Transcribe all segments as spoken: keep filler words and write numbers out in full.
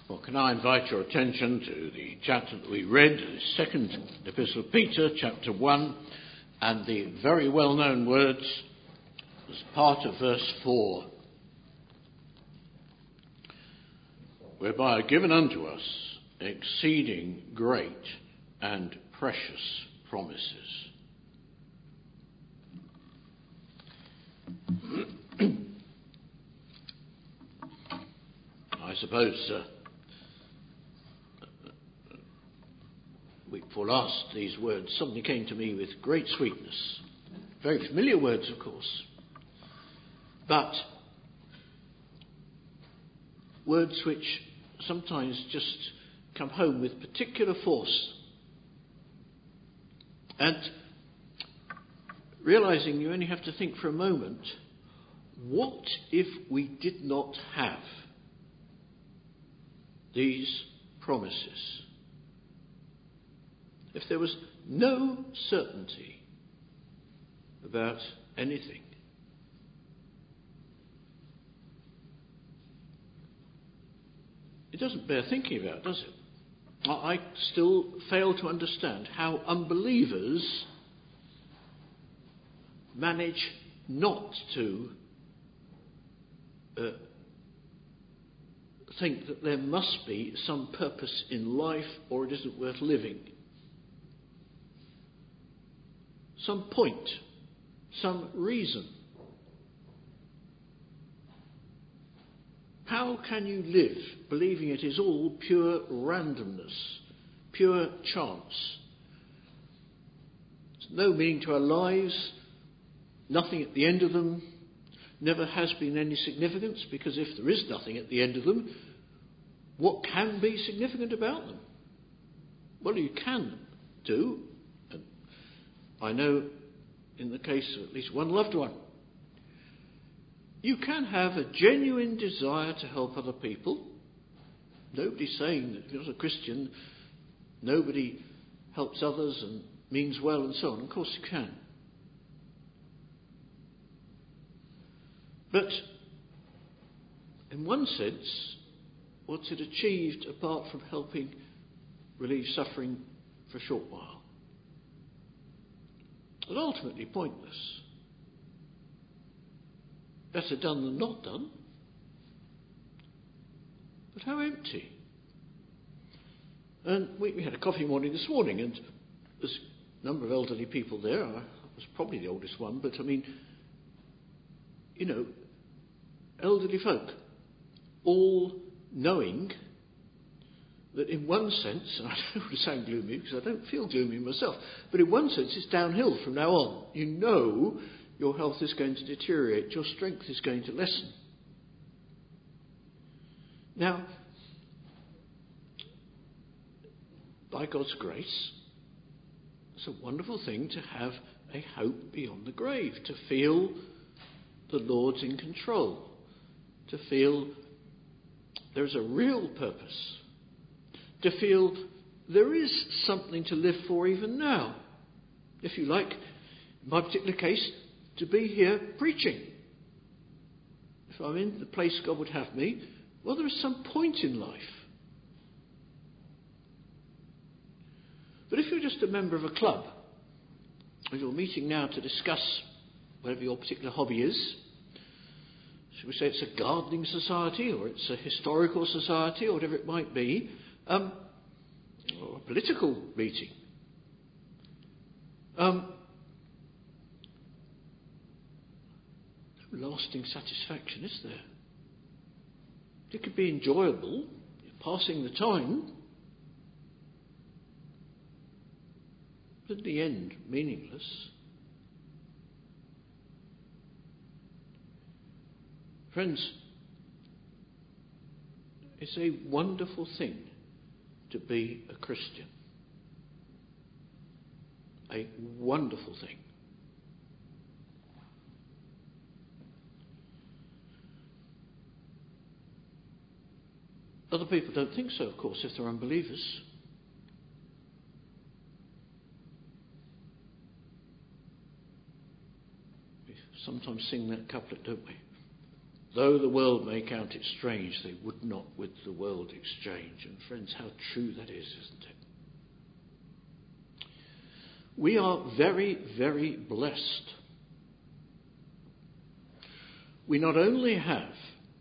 Well, can I invite your attention to the chapter that we read, the second epistle of Peter, chapter one, and the very well-known words as part of verse four, whereby are given unto us exceeding great and precious promises. I suppose uh, week before last, these words suddenly came to me with great sweetness. Very familiar words, of course, but words which sometimes just come home with particular force. And realizing you only have to think for a moment, what if we did not have these promises? If there was no certainty about anything, it doesn't bear thinking about, does it? I still fail to understand how unbelievers manage not to uh, think that there must be some purpose in life, or it isn't worth living. Some point, some reason. How can you live believing it is all pure randomness, pure chance? There's no meaning to our lives, nothing at the end of them, never has been any significance, because if there is nothing at the end of them, what can be significant about them? Well, you can do, and I know in the case of at least one loved one, you can have a genuine desire to help other people. Nobody's saying that if you're not a Christian, nobody helps others and means well and so on. Of course you can. But in one sense, what's it achieved apart from helping relieve suffering for a short while? But ultimately pointless. Better done than not done. But how empty. And we, we had a coffee morning this morning, and there's a number of elderly people there. I was probably the oldest one, but I mean, you know, elderly folk, all knowing that in one sense, and I don't want to sound gloomy because I don't feel gloomy myself, but in one sense it's downhill from now on. You know your health is going to deteriorate, your strength is going to lessen. Now, by God's grace, it's a wonderful thing to have a hope beyond the grave, to feel the Lord's in control, to feel there's a real purpose, to feel there is something to live for even now. If you like, in my particular case, to be here preaching. If I'm in the place God would have me, well, there is some point in life. But if you're just a member of a club, or you're meeting now to discuss whatever your particular hobby is, should we say it's a gardening society, or it's a historical society, or whatever it might be, um, or a political meeting, um, no lasting satisfaction, is there? It could be enjoyable, passing the time, but in the end, meaningless. Friends, it's a wonderful thing to be a Christian. A wonderful thing. Other people don't think so, of course, if they're unbelievers. We sometimes sing that couplet, don't we? though the world may count it strange, they would not with the world exchange. And friends, how true that is, isn't it? We are very, very blessed. We not only have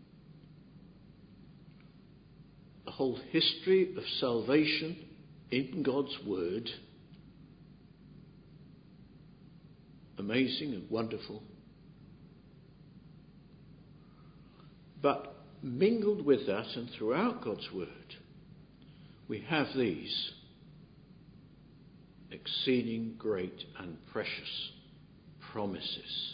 the whole history of salvation in God's Word, amazing and wonderful, but mingled with that and throughout God's Word, we have these exceeding great and precious promises.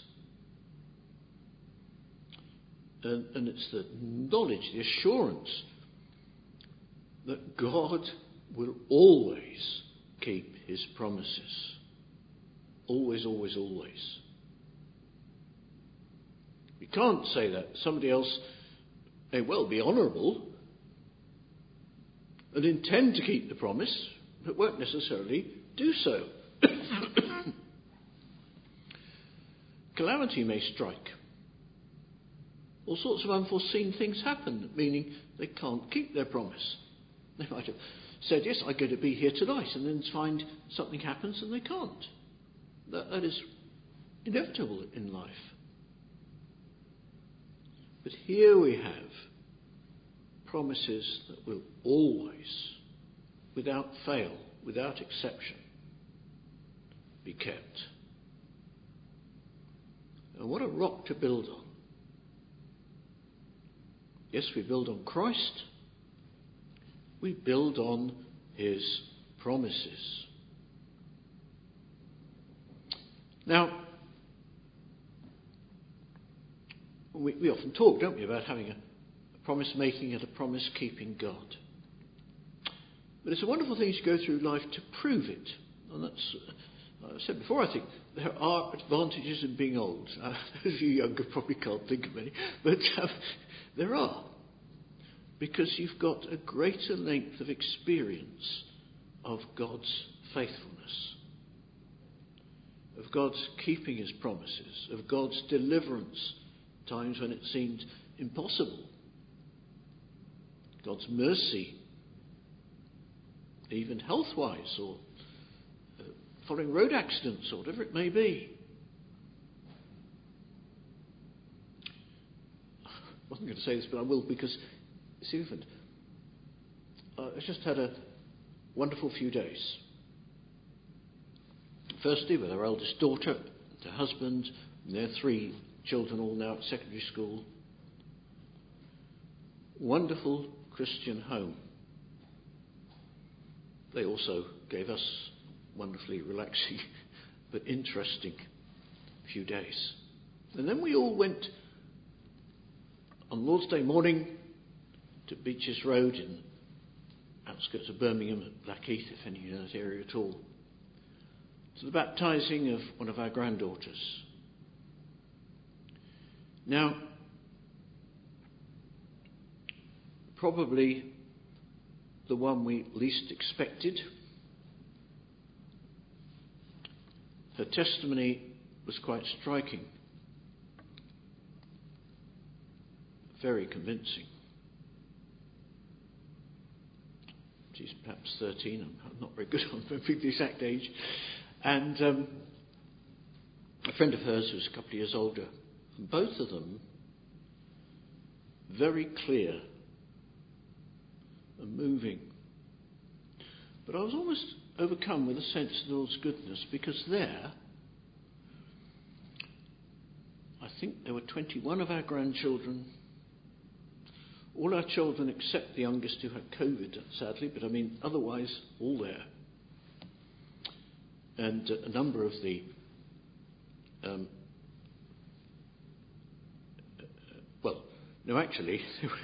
And, and it's the knowledge, the assurance that God will always keep his promises. Always, always, always. We can't say that. Somebody else may well be honourable and intend to keep the promise, but won't necessarily do so. Calamity may strike. All sorts of unforeseen things happen, meaning they can't keep their promise. They might have said, yes, I'm going to be here tonight, and then find something happens and they can't. That, that is inevitable in life. But here we have promises that will always, without fail, without exception, be kept. And what a rock to build on. Yes, we build on Christ. We build on his promises. Now, we, we often talk, don't we, about having a, a promise-making and a promise-keeping God. But it's a wonderful thing to go through life to prove it. And that's, uh, I've said before, I think there are advantages in being old. Uh, those of you younger probably can't think of any, but um, there are. Because you've got a greater length of experience of God's faithfulness, of God's keeping his promises, of God's deliverance, times when it seemed impossible, God's mercy, even health-wise, or uh, following road accidents, or whatever it may be. I wasn't going to say this, but I will, because it's even. Uh, I just had a wonderful few days. Firstly, with our eldest daughter, her husband, and their three children, all now at secondary school. Wonderful Christian home. They also gave us wonderfully relaxing but interesting few days. And then we all went on Lord's Day morning to Beaches Road in outskirts of Birmingham at Blackheath, if any of you know that area at all, to the baptising of one of our granddaughters. Now, probably the one we least expected. Her testimony was quite striking, very convincing. She's perhaps thirteen, I'm not very good on remembering the exact age. And um, a friend of hers who's a couple of years older. And both of them very clear and moving. But I was almost overcome with a sense of the Lord's goodness, because there, I think there were twenty-one of our grandchildren, all our children except the youngest who had COVID, sadly, but I mean otherwise all there. And uh, a number of the um, uh, well, no, actually,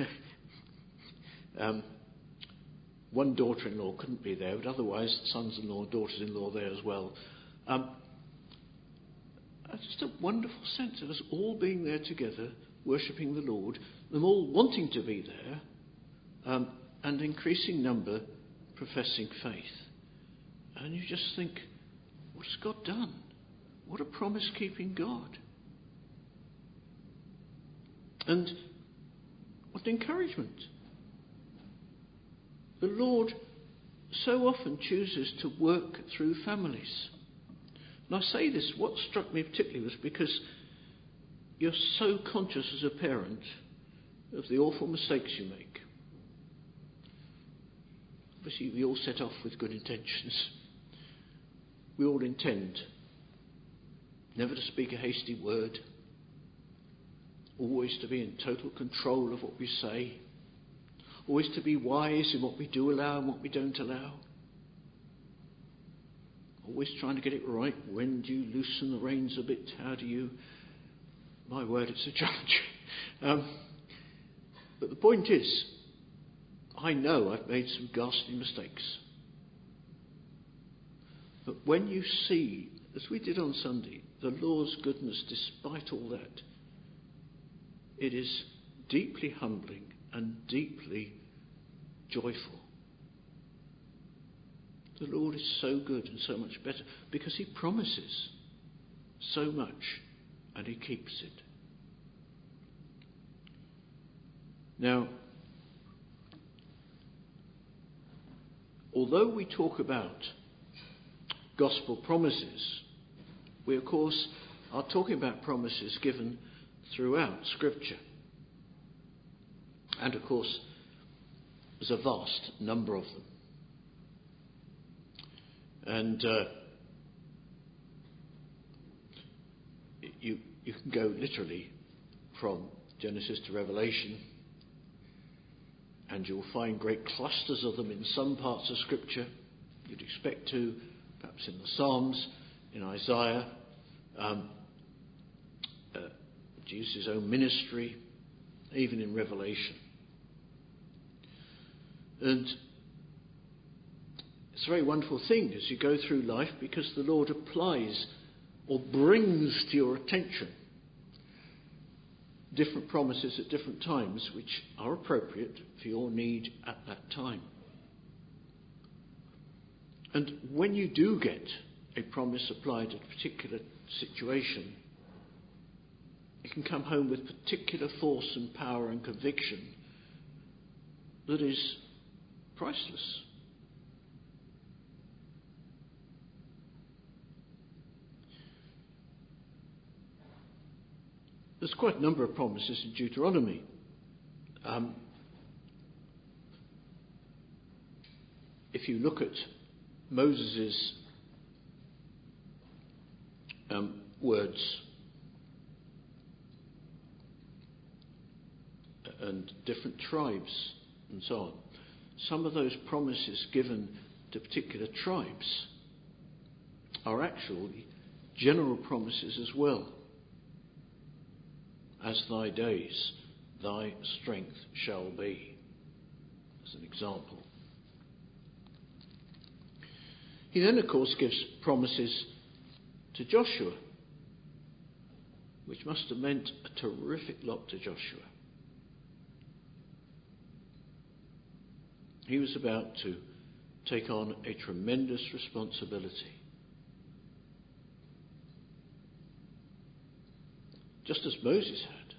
um, one daughter-in-law couldn't be there, but otherwise sons-in-law, daughters-in-law there as well. Um, just a wonderful sense of us all being there together, worshipping the Lord, them all wanting to be there, um, and increasing number professing faith. And you just think, what has God done? What a promise-keeping God. And encouragement. The Lord so often chooses to work through families. And I say this, what struck me particularly was because you're so conscious as a parent of the awful mistakes you make. Obviously, we all set off with good intentions. We all intend never to speak a hasty word, always to be in total control of what we say, always to be wise in what we do allow and what we don't allow, always trying to get it right. When do you loosen the reins a bit? How do you... My word, it's a challenge. Um, but the point is, I know I've made some ghastly mistakes. But when you see, as we did on Sunday, the Lord's goodness despite all that, it is deeply humbling and deeply joyful. The Lord is so good and so much better because he promises so much and he keeps it. Now, although we talk about gospel promises, we of course are talking about promises given throughout Scripture. And of course, there's a vast number of them. And uh, you, you can go literally from Genesis to Revelation, and you'll find great clusters of them in some parts of Scripture. You'd expect to, perhaps in the Psalms, in Isaiah, um, uh, Jesus' own ministry, even in Revelation. And it's a very wonderful thing as you go through life because the Lord applies or brings to your attention different promises at different times which are appropriate for your need at that time. And when you do get a promise applied at a particular situation, it can come home with particular force and power and conviction that is priceless. There's quite a number of promises in Deuteronomy. Um, if you look at Moses' um, words and different tribes and so on, some of those promises given to particular tribes are actually general promises as well. As thy days, thy strength shall be, as an example. He then, of course, gives promises to Joshua, which must have meant a terrific lot to Joshua. He was about to take on a tremendous responsibility. Just as Moses had.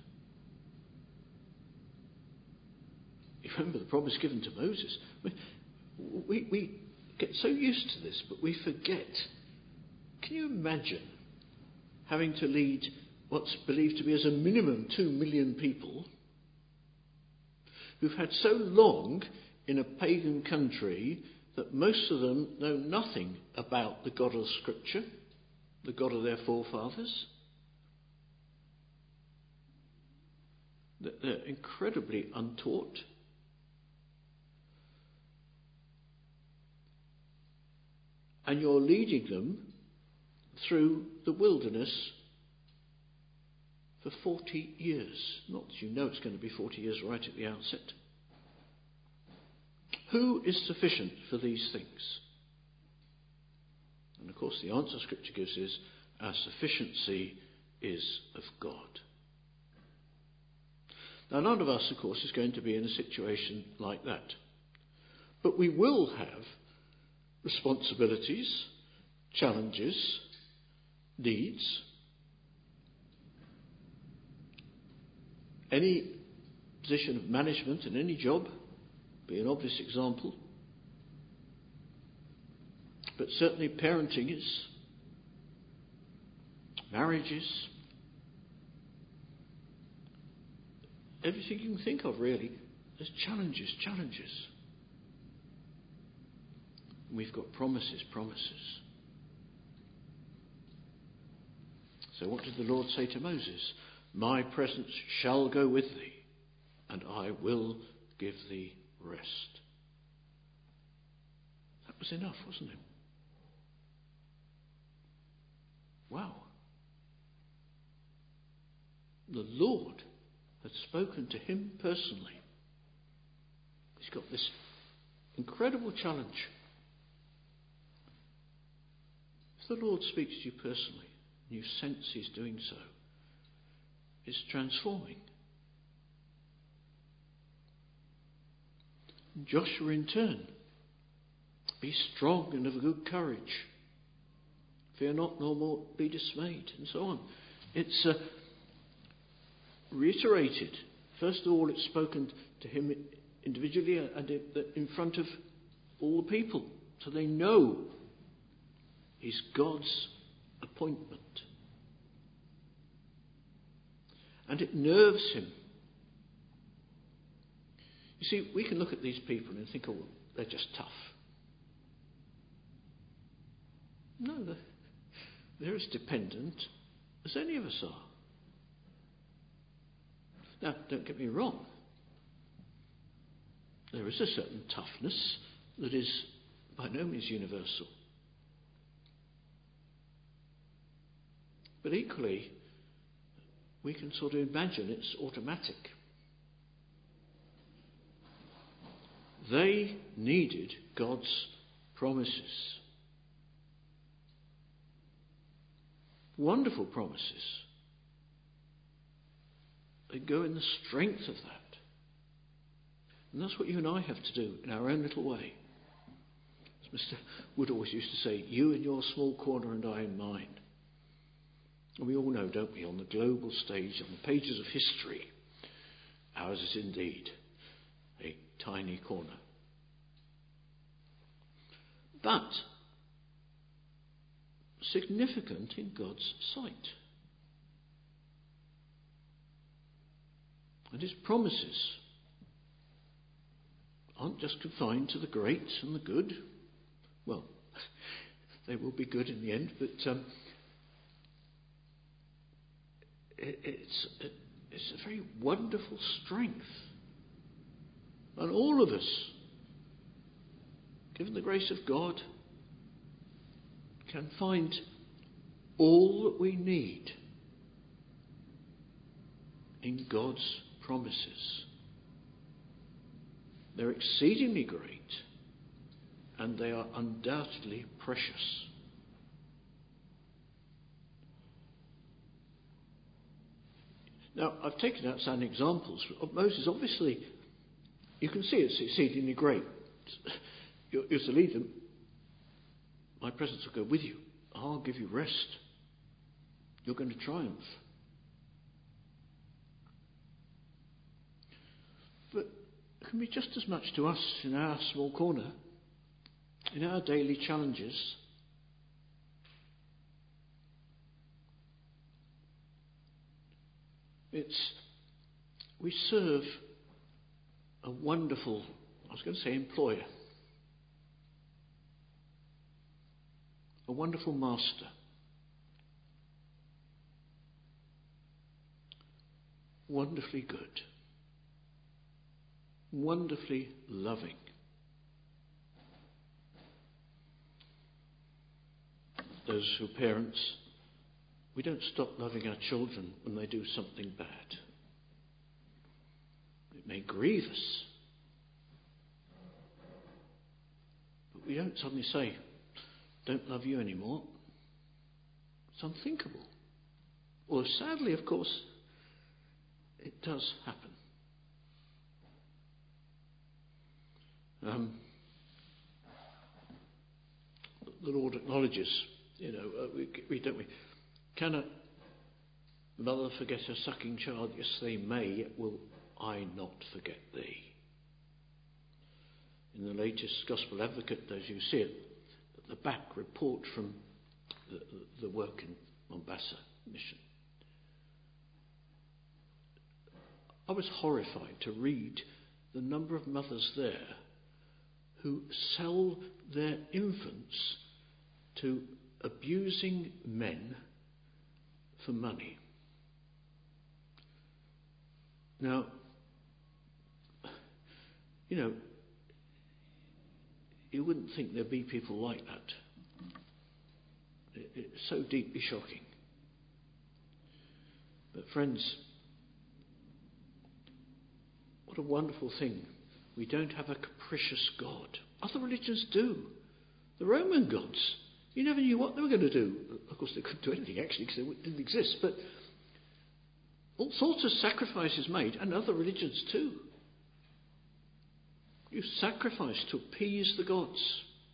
You remember the promise given to Moses. We, we, we get so used to this, but we forget. Can you imagine having to lead what's believed to be as a minimum two million people who've had so long in a pagan country that most of them know nothing about the God of Scripture, the God of their forefathers? They're incredibly untaught. And you're leading them through the wilderness for forty years. Not that you know it's going to be forty years right at the outset. Who is sufficient for these things? And of course the answer Scripture gives is, our sufficiency is of God. Now, none of us, of course, is going to be in a situation like that. But we will have responsibilities, challenges, needs. Any position of management in any job be an obvious example. But certainly parenting is, marriages, everything you can think of really. There's challenges, challenges. We've got promises, promises. So what did the Lord say to Moses? My presence shall go with thee, and I will give thee rest. That was enough, wasn't it? Wow. The Lord had spoken to him personally. He's got this incredible challenge. If the Lord speaks to you personally, and you sense he's doing so, it's transforming. And Joshua in turn, be strong and of good courage. Fear not, nor more be dismayed, and so on. It's uh, reiterated. First of all, it's spoken to him individually and in front of all the people, so they know he's God's appointment. And it nerves him. You see, we can look at these people and think, oh, they're just tough. No, they're, they're as dependent as any of us are. Now, don't get me wrong. There is a certain toughness that is by no means universal. But equally, we can sort of imagine it's automatic. They needed God's promises. Wonderful promises. They go in the strength of that. And that's what you and I have to do in our own little way. As Mister Wood always used to say, you in your small corner and I in mine. And we all know, don't we, on the global stage, on the pages of history, ours is indeed a tiny corner. But significant in God's sight. And his promises aren't just confined to the great and the good. Well, they will be good in the end, but um, it, it's, it, it's a very wonderful strength. And all of us, given the grace of God, can find all that we need in God's promises. They're exceedingly great, and they are undoubtedly precious. Now, I've taken out some examples of Moses. Obviously, you can see it's exceedingly great. You're, you're to lead them. My presence will go with you. I'll give you rest. You're going to triumph. But it can be just as much to us in our small corner, in our daily challenges. It's, we serve a wonderful, I was going to say employer, a wonderful master. Wonderfully good. Wonderfully loving. Those who are parents, we don't stop loving our children when they do something bad. It may grieve us, but we don't suddenly say, don't love you anymore. It's unthinkable. Or sadly, of course, it does happen. Um, the Lord acknowledges, you know, uh, we, we don't we? Can a mother forget her sucking child? Yes, they may. Yet will I not forget thee. In the latest Gospel Advocate, as you see it, at the back, report from the, the work in Mombasa mission. I was horrified to read the number of mothers there who sell their infants to abusing men for money. Now, you know, you wouldn't think there'd be people like that. It, it's so deeply shocking. But friends, what a wonderful thing. We don't have a capricious God. Other religions do. The Roman gods, you never knew what they were going to do. Of course, they couldn't do anything, actually, because they didn't exist. But all sorts of sacrifices made, and other religions too. You sacrifice to appease the gods.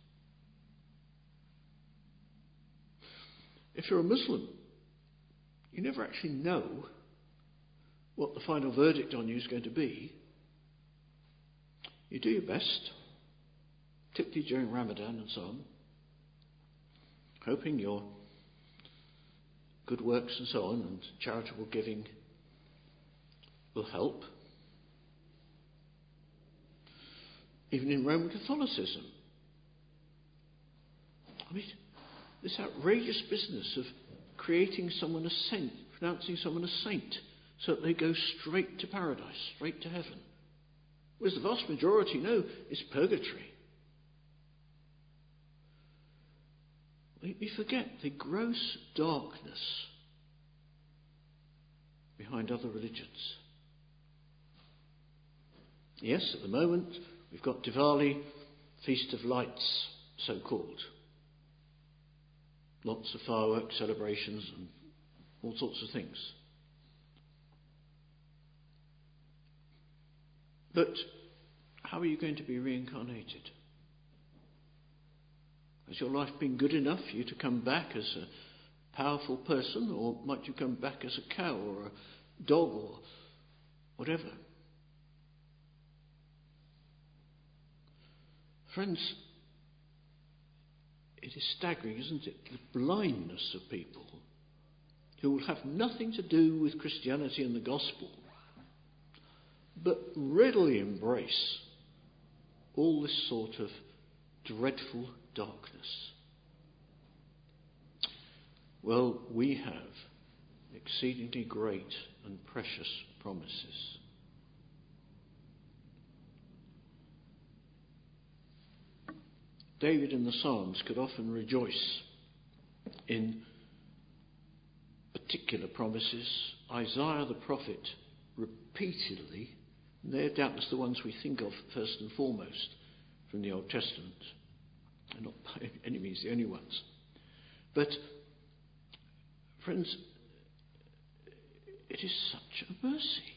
If you're a Muslim, you never actually know what the final verdict on you is going to be. You do your best, particularly during Ramadan and so on, hoping your good works and so on and charitable giving will help. Even in Roman Catholicism. I mean, this outrageous business of creating someone a saint, pronouncing someone a saint, so that they go straight to paradise, straight to heaven. Whereas the vast majority know it's purgatory. We, we forget the gross darkness behind other religions. Yes, at the moment, we've got Diwali, Feast of Lights, so-called. Lots of fireworks, celebrations, and all sorts of things. But how are you going to be reincarnated? Has your life been good enough for you to come back as a powerful person, or might you come back as a cow or a dog or whatever? Friends, it is staggering, isn't it? The blindness of people who will have nothing to do with Christianity and the gospel, but readily embrace all this sort of dreadful darkness. Well, we have exceedingly great and precious promises. David in the Psalms could often rejoice in particular promises. Isaiah the prophet repeatedly, and they're doubtless the ones we think of first and foremost from the Old Testament. They're not by any means the only ones. But, friends, it is such a mercy.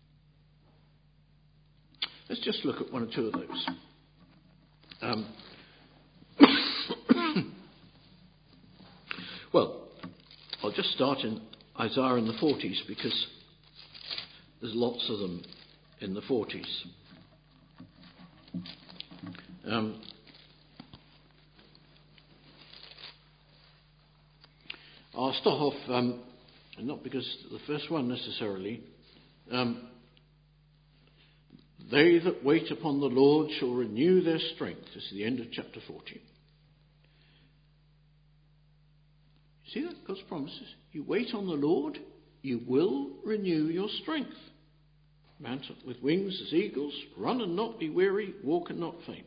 Let's just look at one or two of those. Um, Well, I'll just start in Isaiah in the forties because there's lots of them in the forties. Um, I'll start off, um, not because the first one necessarily. Um, they that wait upon the Lord shall renew their strength. This is the end of chapter forty. See that? God's promises. You wait on the Lord, you will renew your strength. Mount up with wings as eagles, run and not be weary, walk and not faint.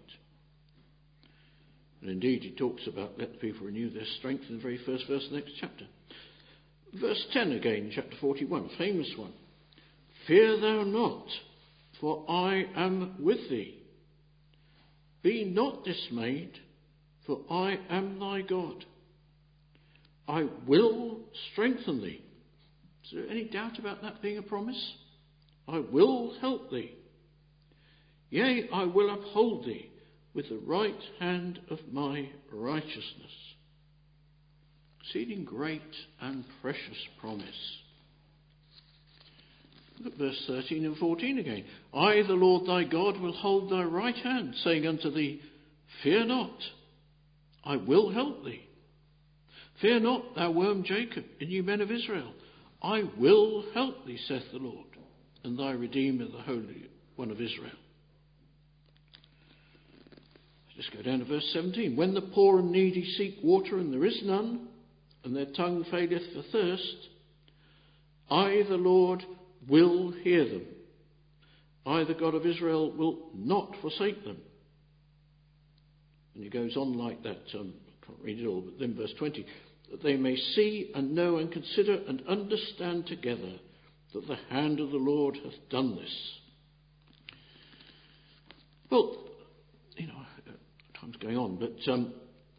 And indeed, he talks about let the people renew their strength in the very first verse of the next chapter. Verse ten again, chapter forty-one, famous one. Fear thou not, for I am with thee. Be not dismayed, for I am thy God. I will strengthen thee. Is there any doubt about that being a promise? I will help thee. Yea, I will uphold thee with the right hand of my righteousness. Exceeding great and precious promise. Look at verse thirteen and fourteen again. I, the Lord thy God, will hold thy right hand, saying unto thee, fear not, I will help thee. Fear not, thou worm Jacob, and ye men of Israel. I will help thee, saith the Lord, and thy Redeemer, the Holy One of Israel. Let's just go down to verse seventeen. When the poor and needy seek water, and there is none, and their tongue faileth for thirst, I, the Lord, will hear them. I, the God of Israel, will not forsake them. And he goes on like that. Um, I can't read it all, but then verse twenty. That they may see and know and consider and understand together that the hand of the Lord hath done this. Well, you know, time's going on, but um,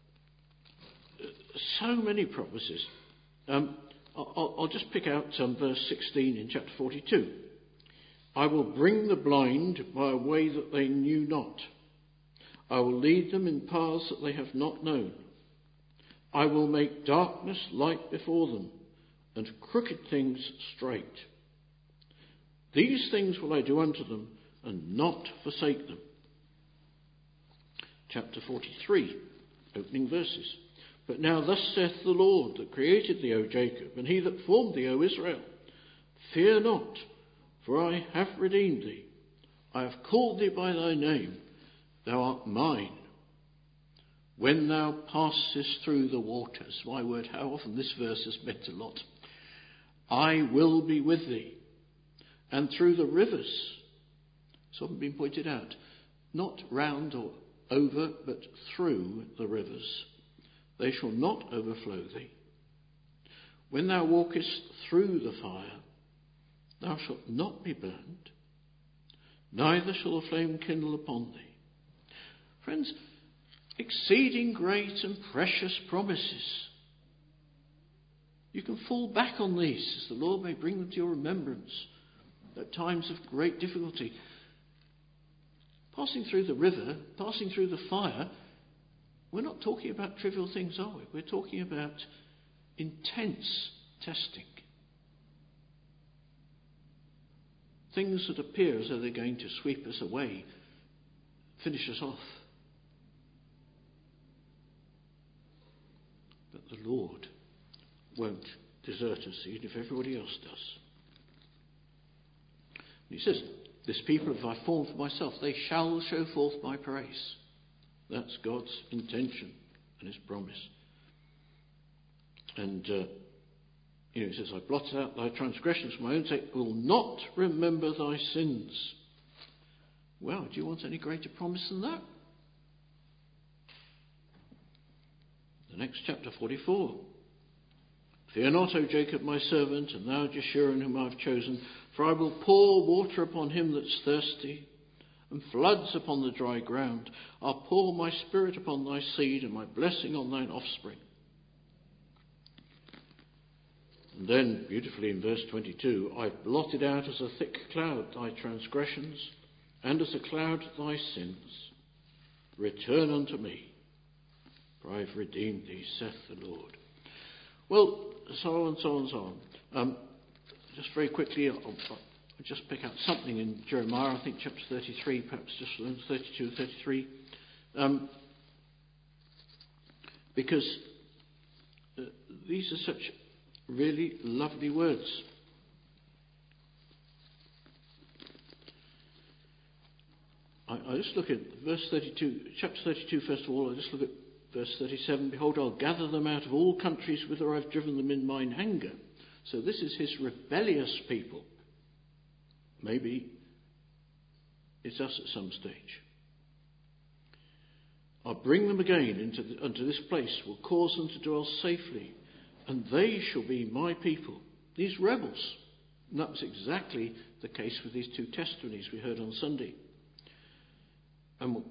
so many promises. Um, I'll, I'll just pick out um, verse sixteen in chapter forty-two. I will bring the blind by a way that they knew not. I will lead them in paths that they have not known. I will make darkness light before them, and crooked things straight. These things will I do unto them, and not forsake them. Chapter forty-three, opening verses. But now thus saith the Lord that created thee, O Jacob, and he that formed thee, O Israel. Fear not, for I have redeemed thee. I have called thee by thy name. Thou art mine. When thou passest through the waters. My word, how often this verse has meant a lot. I will be with thee. And through the rivers. It's often been pointed out. Not round or over, but through the rivers. They shall not overflow thee. When thou walkest through the fire, thou shalt not be burned, neither shall the flame kindle upon thee. Friends, exceeding great and precious promises. You can fall back on these as the Lord may bring them to your remembrance at times of great difficulty. Passing through the river, passing through the fire, we're not talking about trivial things, are we? We're talking about intense testing. Things that appear as though they're going to sweep us away, finish us off. But the Lord won't desert us, even if everybody else does. And he says, this people have I formed for myself, they shall show forth my praise. That's God's intention and his promise. And uh, you know, he says, I blotted out thy transgressions for my own sake, will not remember thy sins. Well, do you want any greater promise than that? The next chapter, forty-four. Fear not, O Jacob, my servant, and thou, Jeshurun, whom I have chosen, for I will pour water upon him that's thirsty, and floods upon the dry ground. I'll pour my spirit upon thy seed, and my blessing on thine offspring. And then, beautifully in verse twenty-two, I've blotted out as a thick cloud thy transgressions, and as a cloud thy sins. Return unto me, for I've redeemed thee, saith the Lord. Well, so on, so on, so on. Um, just very quickly, I'll, I'll just pick out something in Jeremiah, I think chapter thirty-three, perhaps just thirty-two, thirty-three. Um, because uh, these are such really lovely words. I, I just look at verse thirty-two, chapter thirty-two, first of all, I just look at verse thirty-seven. Behold, I'll gather them out of all countries whither I've driven them in mine anger. So this is his rebellious people. Maybe it's us at some stage. I'll bring them again into the, unto this place, will cause them to dwell safely, and they shall be my people. These rebels. And that was exactly the case with these two testimonies we heard on Sunday. And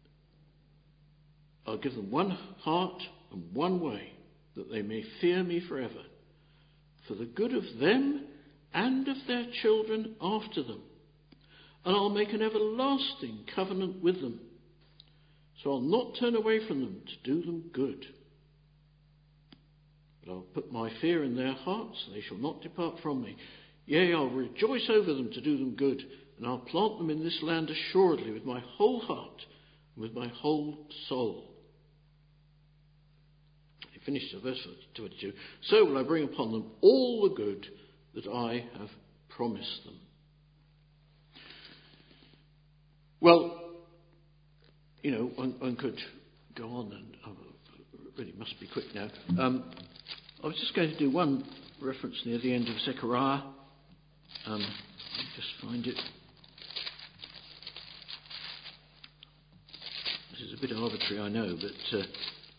I'll give them one heart and one way, that they may fear me forever, for the good of them and of their children after them. And I'll make an everlasting covenant with them. So I'll not turn away from them to do them good. But I'll put my fear in their hearts, they shall not depart from me. Yea, I'll rejoice over them to do them good, and I'll plant them in this land assuredly with my whole heart and with my whole soul. He finishes verse twenty-two. So will I bring upon them all the good that I have promised them. Well, you know, one, one could go on, and I really must be quick now. Um, I was just going to do one reference near the end of Zechariah. Um, just find it. This is a bit arbitrary, I know, but uh,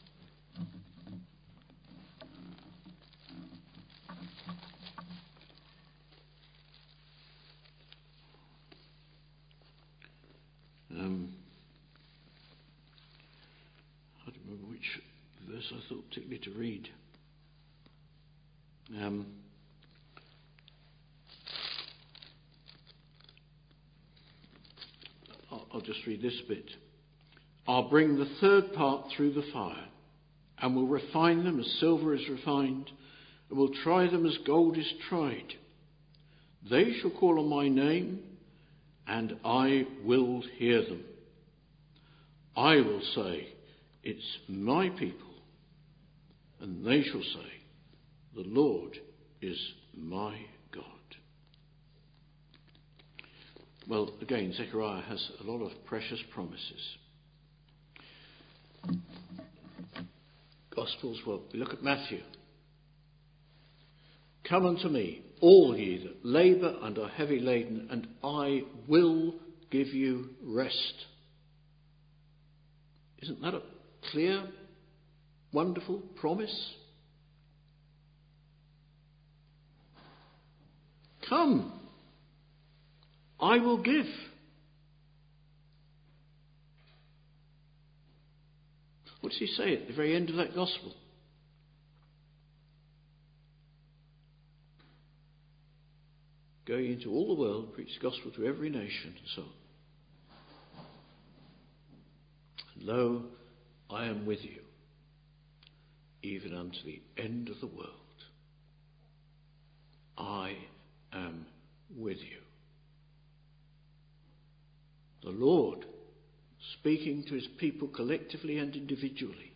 um, I don't remember which verse I thought particularly to read. Um, I'll, I'll just read this bit. I'll bring the third part through the fire, and will refine them as silver is refined, and will try them as gold is tried. They shall call on my name, and I will hear them. I will say, it's my people, and they shall say, the Lord is my God. Well, again, Zechariah has a lot of precious promises. Gospels, well, we look at Matthew. Come unto me, all ye that labour and are heavy laden, and I will give you rest. Isn't that a clear, wonderful promise? Come, I will give. What does he say at the very end of that gospel? Go into all the world, preach the gospel to every nation, and so on. And lo, I am with you, even unto the end of the world. I am with you. The Lord speaking to his people collectively and individually.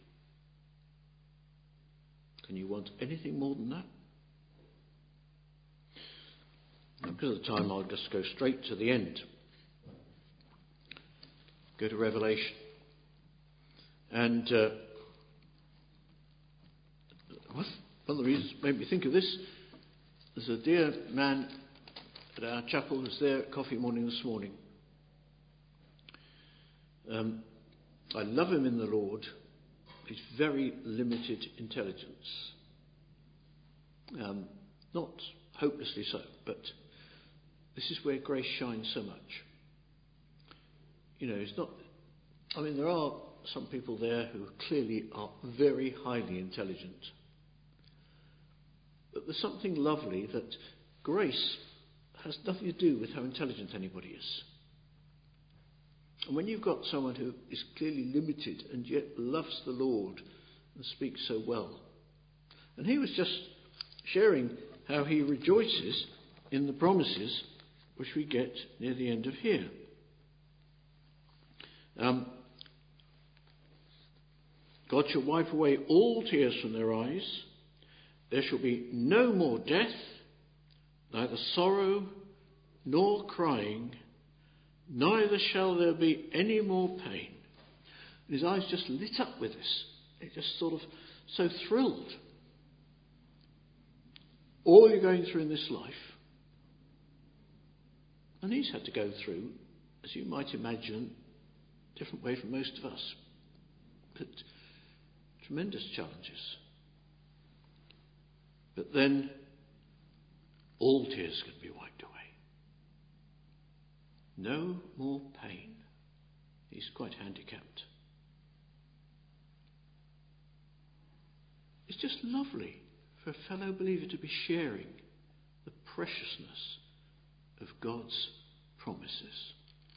Can you want anything more than that? Now, because of the time, I'll just go straight to the end. Go to Revelation. And uh, one of the reasons that made me think of this, there's a dear man at our chapel who was there at coffee morning this morning. Um, I love him in the Lord. He's very limited intelligence. Um, not hopelessly so, but this is where grace shines so much. You know, it's not... I mean, there are some people there who clearly are very highly intelligent. But there's something lovely that grace has nothing to do with how intelligent anybody is. And when you've got someone who is clearly limited and yet loves the Lord and speaks so well. And he was just sharing how he rejoices in the promises which we get near the end of here. Um, God shall wipe away all tears from their eyes. There shall be no more death, neither sorrow nor crying, neither shall there be any more pain. And his eyes just lit up with this. He just sort of so thrilled. All you're going through in this life, and he's had to go through, as you might imagine, a different way from most of us, but tremendous challenges. But then all tears can be wiped away. No more pain. He's quite handicapped. It's just lovely for a fellow believer to be sharing the preciousness of God's promises.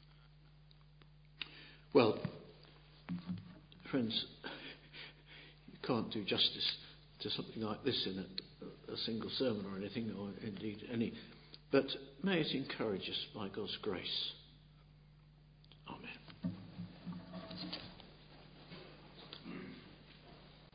Well, friends, you can't do justice to something like this in a, a single sermon or anything, or indeed any But may it encourage us by God's grace